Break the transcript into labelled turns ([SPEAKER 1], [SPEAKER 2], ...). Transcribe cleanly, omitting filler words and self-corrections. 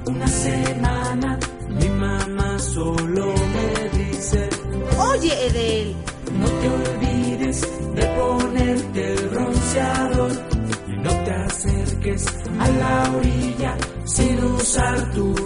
[SPEAKER 1] una semana mi mamá solo me dice:
[SPEAKER 2] Oye, Edel,
[SPEAKER 1] no te olvides de ponerte el bronceador y no te acerques a la orilla sin usar tu